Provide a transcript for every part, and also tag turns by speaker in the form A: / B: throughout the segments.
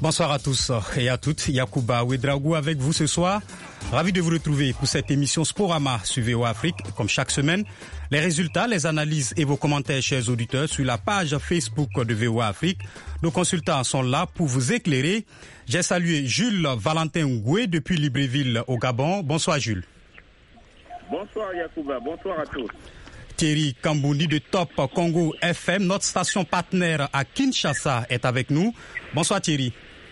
A: Bonsoir à tous et à toutes. Yacouba Ouedraogo avec vous ce soir. Ravi de vous retrouver pour cette émission Sporama sur VOA Afrique. Comme chaque semaine, les résultats, les analyses et vos commentaires, chers auditeurs, sur la page Facebook de VOA Afrique. Nos consultants sont là pour vous éclairer. J'ai salué Jules Valentin Ngoué depuis Libreville au Gabon. Bonsoir Jules.
B: Bonsoir Yacouba, bonsoir à tous.
A: Thierry Kambouni de Top Congo FM, notre station partenaire à Kinshasa, est avec nous. Bonsoir Thierry.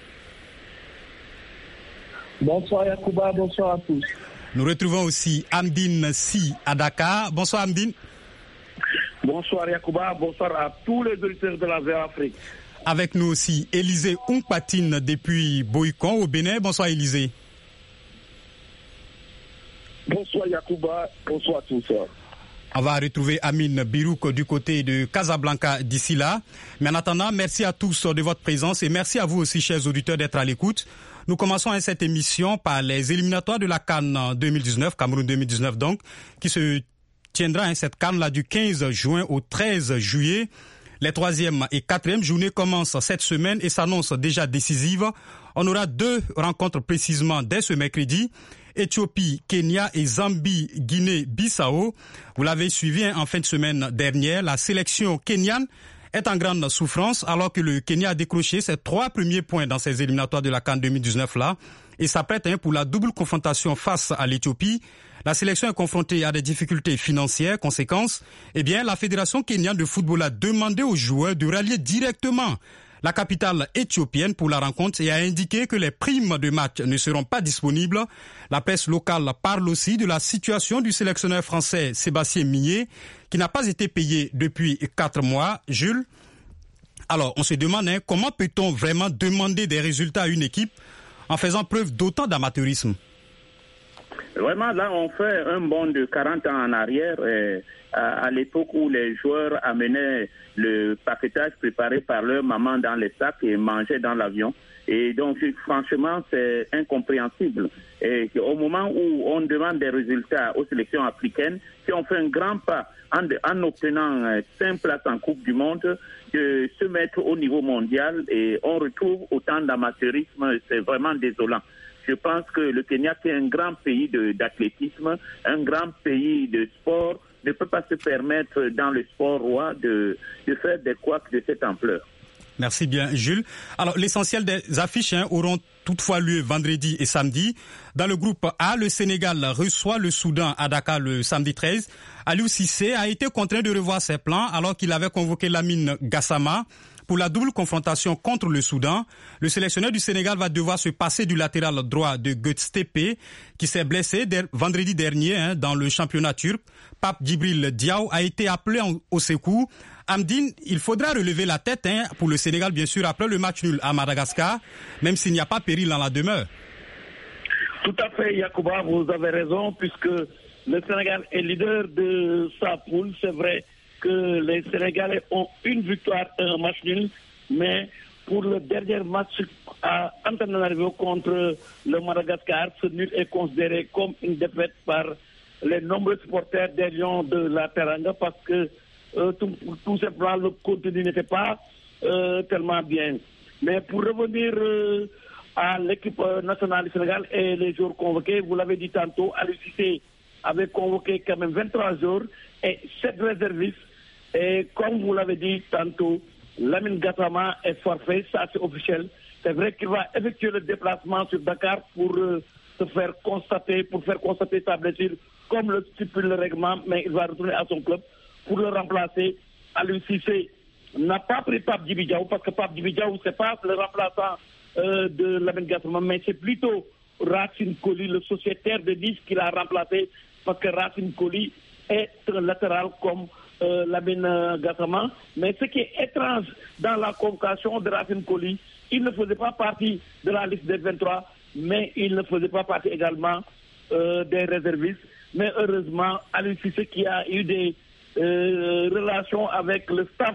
C: Bonsoir Yacouba, bonsoir à tous.
A: Nous retrouvons aussi Amdine Si à Dakar. Bonsoir Amdine.
C: Bonsoir Yacouba, bonsoir à tous les auditeurs de la VOA Afrique.
A: Avec nous aussi Élisée Oungpatine depuis Boïkon au Bénin. Bonsoir Élisée.
C: Bonsoir Yacouba, bonsoir à tous.
A: On va retrouver Amine Birouk du côté de Casablanca d'ici là. Mais en attendant, merci à tous de votre présence et merci à vous aussi, chers auditeurs, d'être à l'écoute. Nous commençons cette émission par les éliminatoires de la CAN 2019, Cameroun 2019 donc, qui se tiendra cette CAN-là du 15 juin au 13 juillet. Les 3e et 4e journées commencent cette semaine et s'annoncent déjà décisives. On aura 2 rencontres précisément dès ce mercredi. Éthiopie, Kenya et Zambie, Guinée-Bissau. Vous l'avez suivi en fin de semaine dernière. La sélection kenyane est en grande souffrance alors que le Kenya a décroché ses 3 premiers points dans ces éliminatoires de la CAN 2019 là et s'apprête pour la double confrontation face à l'Éthiopie. La sélection est confrontée à des difficultés financières. Conséquence, la Fédération kenyane de football a demandé aux joueurs de rallier directement la capitale éthiopienne pour la rencontre et a indiqué que les primes de match ne seront pas disponibles. La presse locale parle aussi de la situation du sélectionneur français Sébastien Migné qui n'a pas été payé depuis 4 mois. Jules, alors on se demande comment peut-on vraiment demander des résultats à une équipe en faisant preuve d'autant d'amateurisme?
B: Vraiment, là, on fait un bond de 40 ans en arrière, à l'époque où les joueurs amenaient le paquetage préparé par leur maman dans les sacs et mangeaient dans l'avion. Et donc, franchement, c'est incompréhensible. Et au moment où on demande des résultats aux sélections africaines, si on fait un grand pas en obtenant 5 places en Coupe du Monde, de se mettre au niveau mondial et on retrouve autant d'amateurisme, c'est vraiment désolant. Je pense que le Kenya, qui est un grand pays d'athlétisme, un grand pays de sport, ne peut pas se permettre dans le sport roi de faire des couacs de cette ampleur.
A: Merci bien, Jules. Alors, l'essentiel des affiches auront toutefois lieu vendredi et samedi. Dans le groupe A, le Sénégal reçoit le Soudan à Dakar le samedi 13. Aliou Cissé a été contraint de revoir ses plans alors qu'il avait convoqué Lamine Gassama pour la double confrontation contre le Soudan. Le sélectionneur du Sénégal va devoir se passer du latéral droit de Götze qui s'est blessé vendredi dernier dans le championnat turc. Pape Djibril Diaw a été appelé au secours. Amdine, il faudra relever la tête pour le Sénégal, bien sûr, après le match nul à Madagascar, même s'il n'y a pas péril dans la demeure.
C: Tout à fait, Yacouba, vous avez raison, puisque le Sénégal est leader de sa poule. C'est vrai que les Sénégalais ont une victoire et un match nul, mais pour le dernier match à Antananarivo contre le Madagascar, ce nul est considéré comme une défaite par les nombreux supporters des Lions de la Teranga parce que tout simplement le contenu n'était pas tellement bien. Mais pour revenir à l'équipe nationale du Sénégal et les joueurs convoqués, vous l'avez dit tantôt, Aliou Cissé avait convoqué quand même 23 joueurs et 7 réservistes. Et comme vous l'avez dit tantôt, Lamine Gassama est forfait, ça c'est officiel. C'est vrai qu'il va effectuer le déplacement sur Dakar pour faire constater sa blessure, comme le stipule le règlement, mais il va retourner à son club pour le remplacer. Aliou Cissé n'a pas pris Pape Djibril Diaw parce que Pape Djibril Diaw, c'est pas le remplaçant de Lamine Gassama, mais c'est plutôt Racine Coly, le sociétaire de Nice, qui l'a remplacé parce que Racine Coly est un latéral comme Lamine Gassama. Mais ce qui est étrange dans la convocation de Racine Coly, il ne faisait pas partie de la liste des 23, mais il ne faisait pas partie également des réservistes. Mais heureusement, Aliou Cissé, qui a eu des relations avec le staff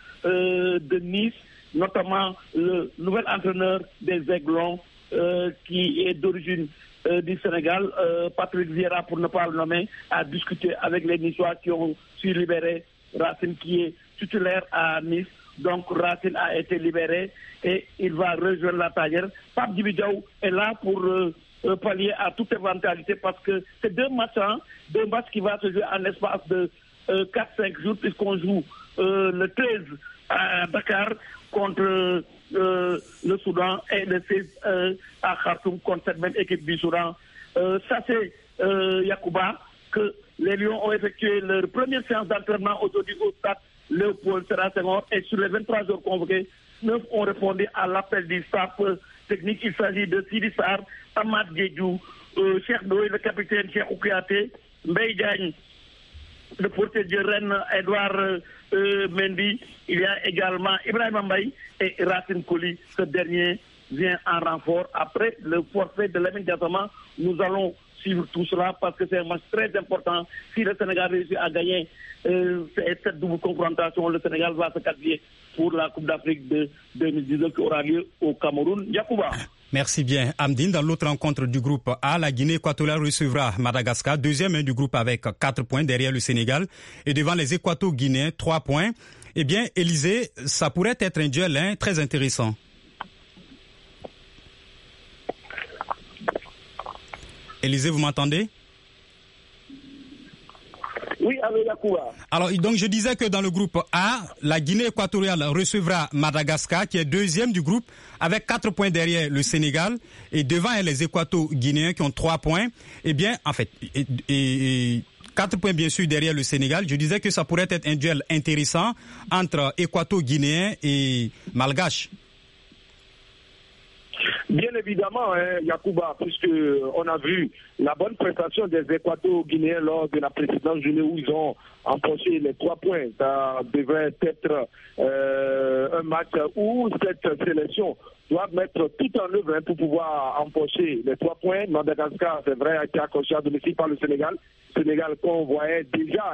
C: de Nice, notamment le nouvel entraîneur des Aiglons, qui est d'origine du Sénégal, Patrick Vieira, pour ne pas le nommer, a discuté avec les Niçois qui ont su libérer Racine, qui est titulaire à Nice, Donc Racine a été libéré et il va rejoindre la tanière. Pape Djibi Diaw est là pour pallier à toute éventualité parce que c'est deux matchs qui vont se jouer en espace de 4-5 jours puisqu'on joue le 13 à Dakar contre le Soudan et le 16 à Khartoum contre cette même équipe du Soudan. Ça c'est Yacouba que les Lions ont effectué leur première séance d'entraînement aujourd'hui au stade Léopold Sédar Senghor et sur les 23 joueurs convoqués, 9 ont répondu à l'appel du staff technique. Il s'agit de Sidi Sarr, Amad Diédhiou, Cheikh Ndoye, le capitaine Cheikh Kouyaté, Mbaye Diagne, le portier de Rennes, Edouard Mendy. Il y a également Ibrahima Mbaye et Racine Coly. Ce dernier vient en renfort. Après le forfait de Lamine Diattama, nous allons suivre tout cela parce que c'est un match très important. Si le Sénégal réussit à gagner cette double confrontation, le Sénégal va se qualifier pour la Coupe d'Afrique de 2019 qui aura lieu au Cameroun. Yacouba.
A: Merci bien. Amdine, dans l'autre rencontre du groupe A, la Guinée équatoriale recevra Madagascar, deuxième du groupe avec 4 points derrière le Sénégal et devant les Équato-Guinéens, 3 points. Eh bien, Élisée, ça pourrait être un duel très intéressant. Élisée, vous m'entendez?
C: Oui, avec Yacouba.
A: Alors, donc, je disais que dans le groupe A, la Guinée équatoriale recevra Madagascar, qui est deuxième du groupe, avec 4 points derrière le Sénégal, et devant les Équato-Guinéens qui ont 3 points. Eh bien, en fait, et 4 points bien sûr derrière le Sénégal. Je disais que ça pourrait être un duel intéressant entre Équato-Guinéens et Malgaches.
D: Bien évidemment, Yacouba, puisqu'on a vu la bonne prestation des Équato-Guinéens lors de la précédente journée où ils ont empoché les 3 points. Ça devrait être un match où cette sélection doit mettre tout en œuvre pour pouvoir empocher les 3 points. Madagascar, c'est vrai, a été accroché à domicile par le Sénégal. Sénégal qu'on voyait déjà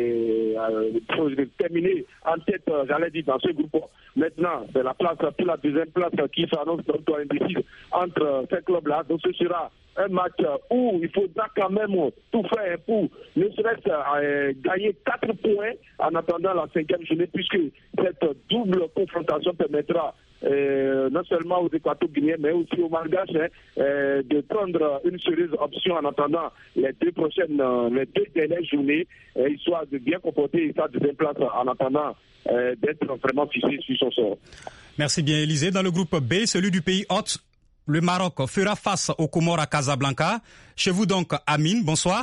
D: terminer en tête, j'allais dire, dans ce groupe. Maintenant, c'est la place pour la deuxième place qui s'annonce donc indécise entre ces clubs-là. Donc ce sera un match où il faudra quand même tout faire pour ne serait-ce gagner 4 points en attendant la 5e journée, puisque cette double confrontation permettra non seulement aux Équato-Guinéens mais aussi aux Malgaches de prendre une sérieuse option en attendant les deux dernières journées, histoire de bien comporter sa deuxième place en attendant d'être vraiment fixé sur son sort.
A: Merci bien Élisée. Dans le groupe B, celui du pays hôte, le Maroc fera face aux Comores à Casablanca. Chez vous donc, Amine, bonsoir.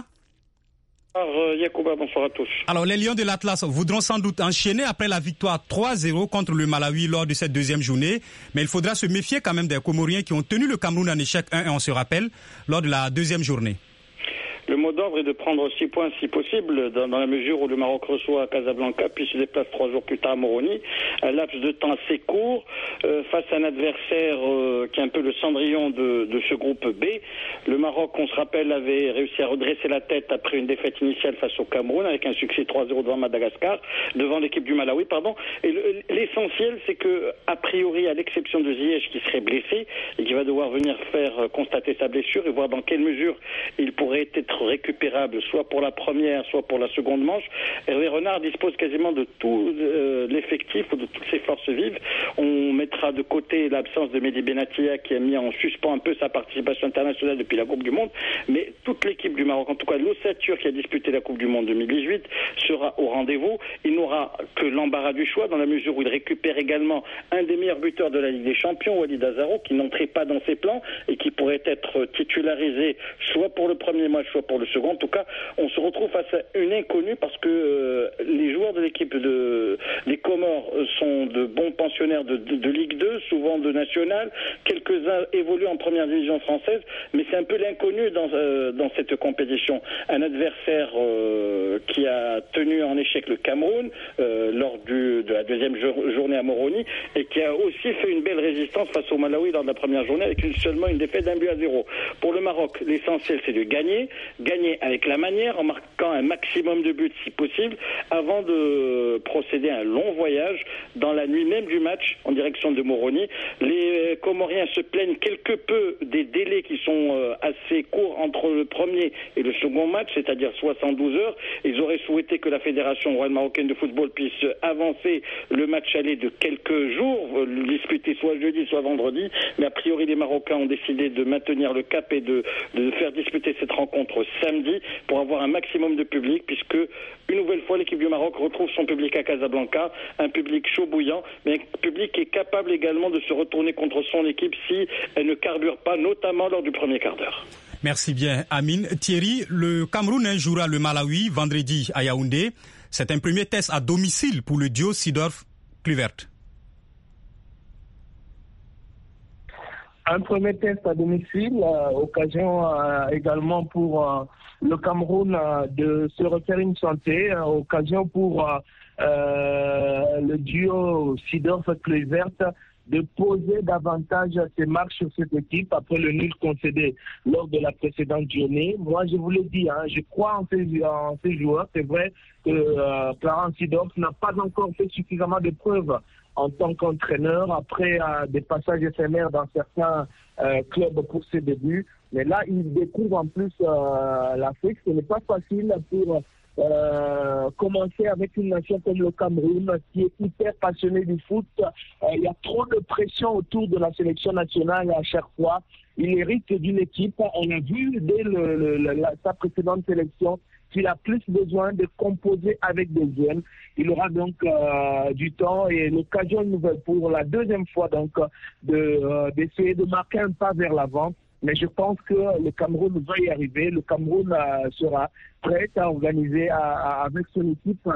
E: Yacouba, bonsoir à tous.
A: Alors, les Lions de l'Atlas voudront sans doute enchaîner après la victoire 3-0 contre le Malawi lors de cette deuxième journée. Mais il faudra se méfier quand même des Comoriens qui ont tenu le Cameroun en échec 1-1, on se rappelle, lors de la deuxième journée.
E: Le mot d'ordre est de prendre 6 points si possible, dans la mesure où le Maroc reçoit à Casablanca, puis se déplace 3 jours plus tard à Moroni. Un laps de temps assez court, face à un adversaire qui est un peu le cendrillon de ce groupe B. Le Maroc, on se rappelle, avait réussi à redresser la tête après une défaite initiale face au Cameroun, avec un succès 3-0 devant l'équipe du Malawi, pardon. Et l'essentiel, c'est que, a priori, à l'exception de Ziyech qui serait blessé et qui va devoir venir faire constater sa blessure et voir dans quelle mesure il pourrait être récupérable, soit pour la première, soit pour la seconde manche. Hervé Renard dispose quasiment de tout l'effectif ou de toutes ses forces vives. On mettra de côté l'absence de Mehdi Benatia qui a mis en suspens un peu sa participation internationale depuis la Coupe du Monde, mais toute l'équipe du Maroc, en tout cas l'ossature qui a disputé la Coupe du Monde 2018, sera au rendez-vous. Il n'aura que l'embarras du choix dans la mesure où il récupère également un des meilleurs buteurs de la Ligue des Champions, Walid Azaro, qui n'entrait pas dans ses plans et qui pourrait être titularisé soit pour le premier match, soit pour le second. En tout cas, on se retrouve face à une inconnue parce que les joueurs de l'équipe des Comores sont de bons pensionnaires de Ligue 2, souvent de National. Quelques-uns évoluent en première division française, mais c'est un peu l'inconnu dans cette compétition. Un adversaire qui a tenu en échec le Cameroun lors de la deuxième journée à Moroni et qui a aussi fait une belle résistance face au Malawi lors de la première journée avec seulement une défaite d'1-0. Pour le Maroc, l'essentiel c'est de gagner, gagner avec la manière, en marquant un maximum de buts si possible, avant de procéder à un long voyage dans la nuit même du match en direction de Moroni. Les Comoriens se plaignent quelque peu des délais qui sont assez courts entre le premier et le second match, c'est-à-dire 72 heures. Ils auraient souhaité que la Fédération royale marocaine de football puisse avancer le match aller de quelques jours, disputer soit jeudi, soit vendredi, mais a priori les Marocains ont décidé de maintenir le cap et de faire disputer cette rencontre samedi pour avoir un maximum de public, puisque une nouvelle fois l'équipe du Maroc retrouve son public à Casablanca, un public chaud bouillant, mais un public qui est capable également de se retourner contre son équipe si elle ne carbure pas, notamment lors du premier quart d'heure.
A: Merci bien, Amine. Thierry, le Cameroun jouera le Malawi vendredi à Yaoundé. C'est un premier test à domicile pour le duo Seedorf-Kluivert.
F: Un premier test à domicile, occasion également pour le Cameroun de se refaire une santé, occasion pour le duo Seedorf-Kluivert de poser davantage ses marques sur cette équipe après le nul concédé lors de la précédente journée. Moi, je vous l'ai dit, je crois en ces joueurs. C'est vrai que Clarence Seedorf n'a pas encore fait suffisamment de preuves en tant qu'entraîneur après des passages éphémères dans certains clubs pour ses débuts. Mais là, il découvre en plus l'Afrique. Ce n'est pas facile pour commencer avec une nation comme le Cameroun qui est hyper passionné du foot. Il y a trop de pression autour de la sélection nationale à chaque fois. Il hérite d'une équipe. On a vu dès sa précédente sélection qu'il a plus besoin de composer avec des jeunes. Il aura donc du temps et l'occasion nouvelle pour la deuxième fois donc d'essayer de marquer un pas vers l'avant. Mais je pense que le Cameroun va y arriver. Le Cameroun sera prêt à organiser avec son équipe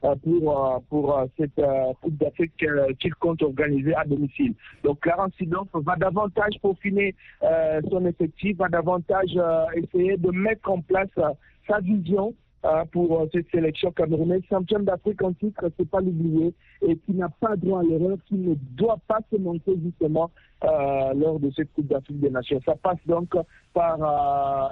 F: pour cette Coupe d'Afrique qu'il compte organiser à domicile. Donc Clarence Seedorf va davantage peaufiner son effectif, va davantage essayer de mettre en place sa vision pour cette sélection camerounaise, championne d'Afrique en titre, c'est pas l'oublier, et qui n'a pas droit à l'erreur, qui ne doit pas se manquer justement lors de cette Coupe d'Afrique des Nations. Ça passe donc par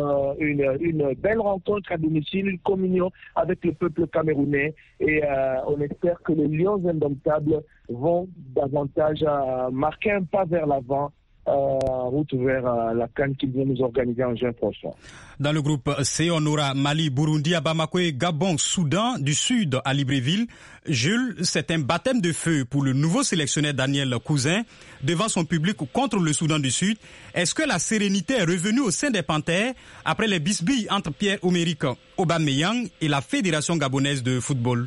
F: une belle rencontre à domicile, une communion avec le peuple camerounais, et on espère que les Lions indomptables vont davantage marquer un pas vers l'avant, route vers la CAN qu'ils vont nous organiser en juin prochain.
A: Dans le groupe C, on aura Mali, Burundi à Bamako et Gabon, Soudan du Sud à Libreville. Jules, c'est un baptême de feu pour le nouveau sélectionneur Daniel Cousin devant son public contre le Soudan du Sud. Est-ce que la sérénité est revenue au sein des Panthères après les bisbilles entre Pierre-Emerick Aubameyang et la Fédération gabonaise de football?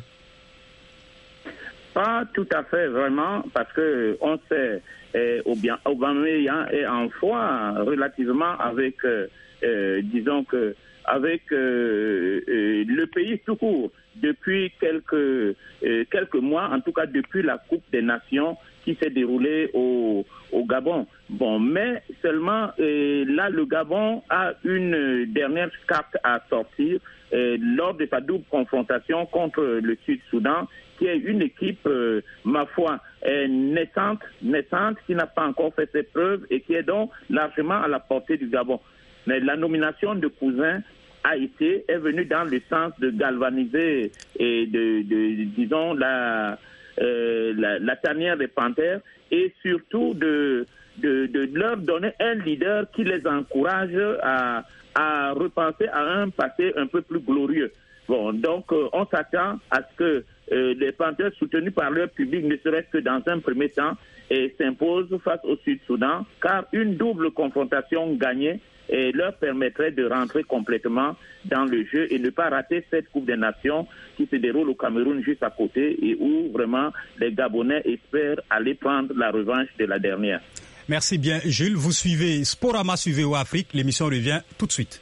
B: Pas tout à fait, vraiment, parce que on sait Aubameyang est en foi relativement avec, disons que avec le pays tout court depuis quelques mois, en tout cas depuis la Coupe des Nations qui s'est déroulée au Gabon. Bon, mais seulement là, le Gabon a une dernière carte à sortir lors de sa double confrontation contre le Sud-Soudan, qui est une équipe, ma foi, naissante, qui n'a pas encore fait ses preuves et qui est donc largement à la portée du Gabon. Mais la nomination de Cousin est venue dans le sens de galvaniser et disons, la tanière des Panthères et surtout de leur donner un leader qui les encourage à repenser à un passé un peu plus glorieux. Bon, donc on s'attend à ce que les Panthères soutenus par leur public, ne serait-ce que dans un premier temps, s'imposent face au Sud-Soudan, car une double confrontation gagnée leur permettrait de rentrer complètement dans le jeu et ne pas rater cette Coupe des Nations qui se déroule au Cameroun juste à côté et où vraiment les Gabonais espèrent aller prendre la revanche de la dernière.
A: Merci bien, Jules. Vous suivez Sporama, suivez au Afrique. L'émission revient tout de suite.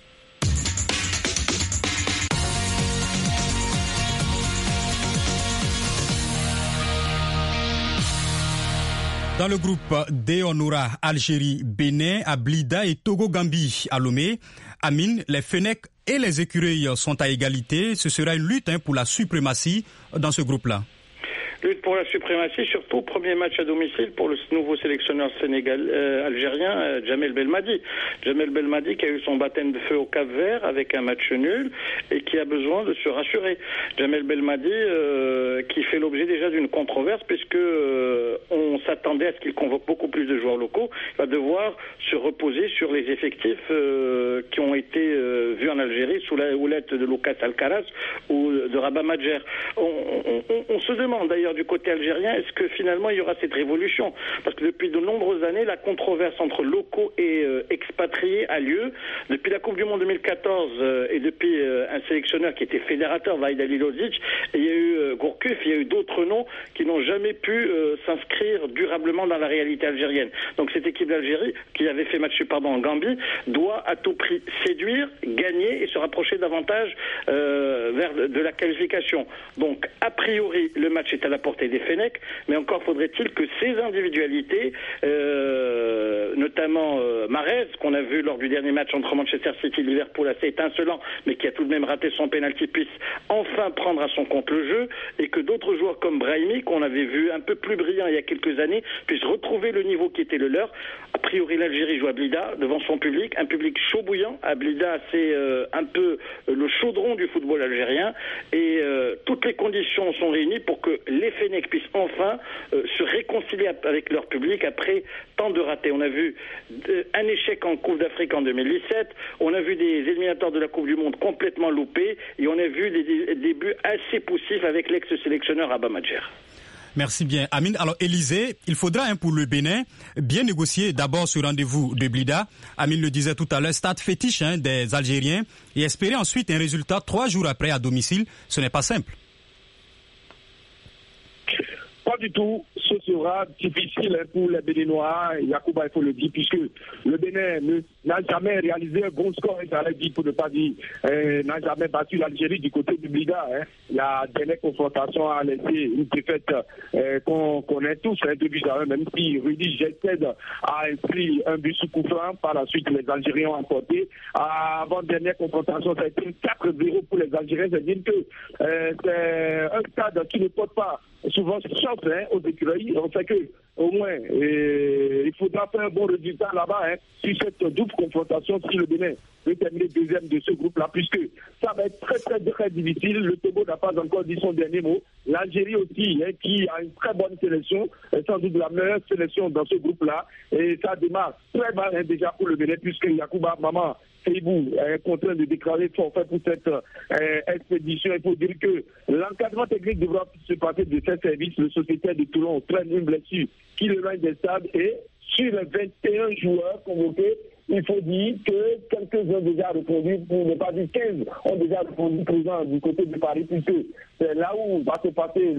A: Dans le groupe D, on aura Algérie, Bénin, à Blida et Togo-Gambie à Lomé. Amine, les Fennecs et les Écureuils sont à égalité. Ce sera une lutte pour la suprématie dans ce groupe-là.
E: Lutte pour la suprématie, surtout premier match à domicile pour le nouveau sélectionneur algérien Jamel Belmadi. Jamel Belmadi qui a eu son baptême de feu au Cap-Vert avec un match nul et qui a besoin de se rassurer. Jamel Belmadi qui fait l'objet déjà d'une controverse puisque on s'attendait à ce qu'il convoque beaucoup plus de joueurs locaux. Il va devoir se reposer sur les effectifs qui ont été vus en Algérie sous la houlette de Lucas Alcaraz ou de Rabat Madjer. On se demande d'ailleurs du côté algérien, est-ce que finalement il y aura cette révolution? Parce que depuis de nombreuses années, la controverse entre locaux et expatriés a lieu. Depuis la Coupe du Monde 2014 et depuis un sélectionneur qui était fédérateur, Vahid Halilovic, et il y a eu Gourcuff, il y a eu d'autres noms qui n'ont jamais pu s'inscrire durablement dans la réalité algérienne. Donc cette équipe d'Algérie, qui avait fait match en Gambie, doit à tout prix séduire, gagner et se rapprocher davantage vers de la qualification. Donc a priori, le match est à la portée des Fennecs, mais encore faudrait-il que ces individualités, notamment Mahrez, qu'on a vu lors du dernier match entre Manchester City et Liverpool assez étincelant, mais qui a tout de même raté son pénalty, puisse enfin prendre à son compte le jeu, et que d'autres joueurs comme Brahimi, qu'on avait vu un peu plus brillant il y a quelques années, puissent retrouver le niveau qui était le leur. A priori, l'Algérie joue à Blida, devant son public, un public chaud bouillant. À Blida, c'est un peu le chaudron du football algérien, et toutes les conditions sont réunies pour que les Fennecs puissent enfin se réconcilier avec leur public après tant de ratés. On a vu un échec en Coupe d'Afrique en 2017, on a vu des éliminateurs de la Coupe du Monde complètement loupés, et on a vu des débuts assez poussifs avec l'ex-sélectionneur Rabat Madjer.
A: Merci bien, Amine. Alors, Élysée, il faudra pour le Bénin bien négocier d'abord ce rendez-vous de Blida. Amine le disait tout à l'heure, stade fétiche des Algériens, et espérer ensuite un résultat 3 jours après à domicile, ce n'est pas simple.
D: Pas du tout. Ce sera difficile pour les Béninois. Yacouba, il faut le dire, puisque le Bénin n'a jamais réalisé un bon score, pour ne pas dire, n'a jamais battu l'Algérie du côté du Blida. La dernière confrontation a laissé une défaite qu'on connaît tous, 2-1, même si Rudy Gested a inscrit un but sous coup franc. Par la suite, les Algériens ont emporté. Avant-dernière confrontation, ça a été 4-0 pour les Algériens. C'est-à-dire que c'est un stade qui ne porte pas souvent chance aux écureuils. On sait que au moins il faudra faire un bon résultat là-bas sur cette double confrontation si le Bénin veut terminer deuxième de ce groupe-là, puisque ça va être très très très difficile. Le Togo n'a pas encore dit son dernier mot. L'Algérie aussi, qui a une très bonne sélection, sans doute la meilleure sélection dans ce groupe-là, et ça démarre très mal déjà pour le Bénin, puisque Yacouba Maman Seibou est contraint de déclarer forfait pour cette expédition. Il faut dire que l'encadrement technique devra se passer de ces services. Le sociétaire de Toulon traîne une blessure qui l'éloigne des stades, et sur les 21 joueurs convoqués, il faut dire que quelques-uns ont déjà répondu, pour ne pas dire 15, ont déjà répondu présent du côté de Paris, puisque c'est là où va se passer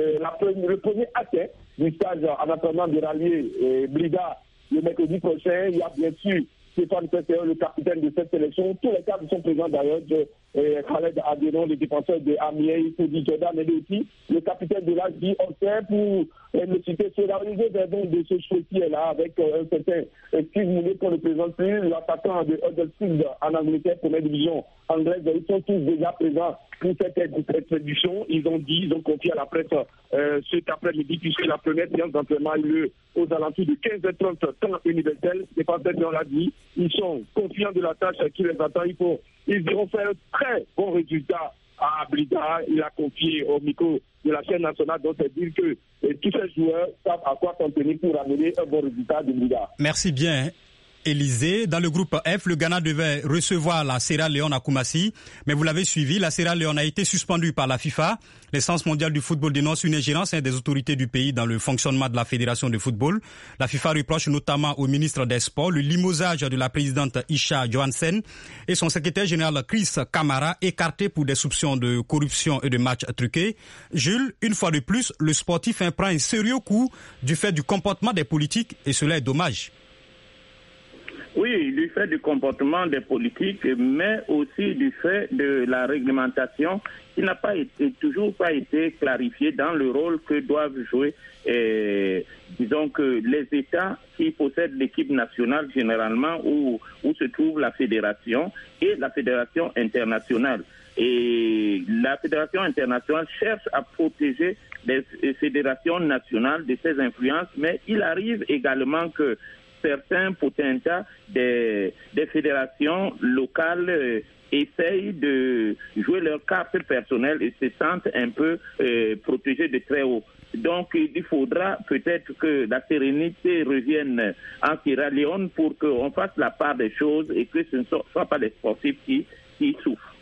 D: le premier acte du stage en attendant de rallier Blida le mercredi prochain. Il y a bien sûr Stéphane Pesséon, le capitaine de cette sélection. Tous les cadres sont présents d'ailleurs. Khaled Adénon, le défenseur de Amiens, il faut dire Jordan Medouti, le capitaine de l'ASB Océan, pour le citer, c'est l'organisé de ce choix qui est là, avec un certain Steve Moulet qu'on ne présente plus, l'attaquant de Huddersfield en Angleterre, première division anglaise. Ils sont tous déjà présents pour cette expédition. Ils ont confié à la presse cet après-midi, puisque la première séance d'entraînement a eu lieu aux alentours de 15h30 temps universel. C'est pas peut-être on l'a dit. Ils sont confiants de la tâche qui les attend. Ils iront faire un très bon résultat à Blida. Il a confié au micro de la chaîne nationale, donc c'est dire que tous ces joueurs savent à quoi s'en tenir pour amener un bon résultat de Blida.
A: Merci bien, Élysée. Dans le groupe F, le Ghana devait recevoir la Sierra Leone à Koumassi, mais vous l'avez suivi, la Sierra Leone a été suspendue par la FIFA. L'instance mondiale du football dénonce une ingérence des autorités du pays dans le fonctionnement de la fédération de football. La FIFA reproche notamment au ministre des Sports le limogeage de la présidente Isha Johansen et son secrétaire général Chris Kamara, écarté pour des soupçons de corruption et de matchs truqués. Jules, une fois de plus, le sportif prend un sérieux coup du fait du comportement des politiques, et cela est dommage.
B: Oui, du fait du comportement des politiques, mais aussi du fait de la réglementation qui n'a toujours pas été clarifiée dans le rôle que doivent jouer, disons que les États qui possèdent l'équipe nationale généralement, où se trouve la fédération et la fédération internationale. Et la fédération internationale cherche à protéger des fédérations nationales, de ces influences, mais il arrive également que certains potentats des fédérations locales essayent de jouer leur carte personnelle et se sentent un peu protégés de très haut. Donc, il faudra peut-être que la sérénité revienne en Sierra Leone pour qu'on fasse la part des choses et que ce ne soit pas les sportifs qui souffrent.